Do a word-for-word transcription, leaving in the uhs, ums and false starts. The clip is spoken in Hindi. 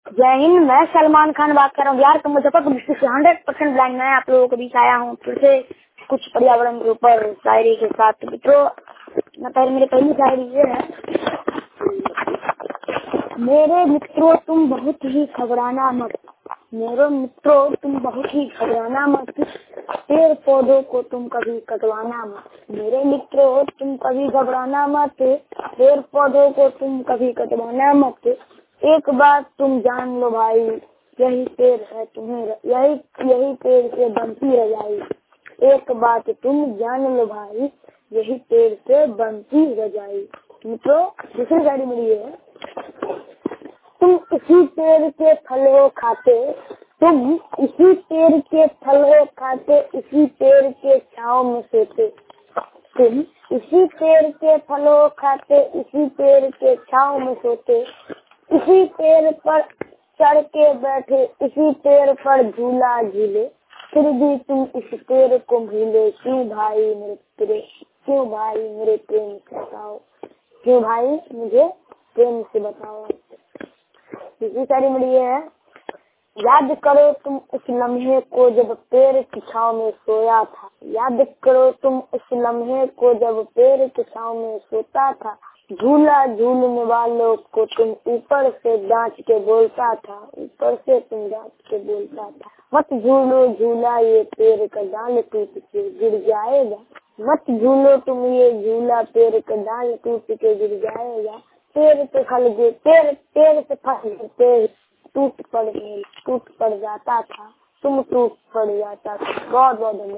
जय हिंद। मैं सलमान खान बात कर रहा हूँ। बिहार के मुजफ्फरपुर डिस्ट्रिक्ट से हंड्रेड परसेंट ब्लाइंड मैं आप लोगों के बीच आया हूँ फिर से कुछ पर्यावरण के ऊपर शायरी के साथ। मित्रों, मैं पहले मेरी पहली शायरी ये है। मेरे मित्रों तुम बहुत ही घबराना मत, मेरे मित्रों तुम बहुत ही घबराना मत, पेड़ पौधों को तुम कभी कटवाना मत। मेरे मित्रों तुम कभी घबराना मत, पेड़ पौधों को तुम कभी कटवाना मत। एक बात तुम जान लो भाई, यही पेड़ है तुम्हें, यही यही पेड़ से बनती रजाई। एक बात तुम जान लो भाई, यही पेड़ से बनती रजाई। मित्रों, दूसरी गाड़ी मेरी है। तुम इसी पेड़ के फल हो खाते, तुम इसी पेड़ के फल हो खाते, इसी पेड़ के छांव में सोते। तुम इसी पेड़ के फल हो खाते, इसी पेड़ के छांव में सोते। इसी पेड़ पर चढ़ के बैठे, इसी पेड़ पर झूला झूले, फिर भी तुम इस पेड़ को भूले। क्यों भाई मेरे प्रेम, क्यों भाई मेरे प्रेम से बताओ, क्यों भाई मुझे प्रेम से बताओ। दूसरी सारी मेरी है। याद करो तुम उस लम्हे को जब पेड़ की छांव में सोया था, याद करो तुम उस लम्हे को जब पेड़ की छांव में सोता था। झूला झूलने वालों को तुम ऊपर से डांट के बोलता था, ऊपर से तुम डांट के बोलता था। मत झूलो झूला ये पेड़ का डाल टूट के गिर जाएगा, मत झूलो तुम ये झूला पेड़ का डाल टूट के गिर जाएगा। पेड़ से फल गिर पेड़ पेड़ से फल गिरते टूट पड़ टूट पड़ जाता था, तुम टूट पड़ जाता था। बहुत बहुत धन्यवाद।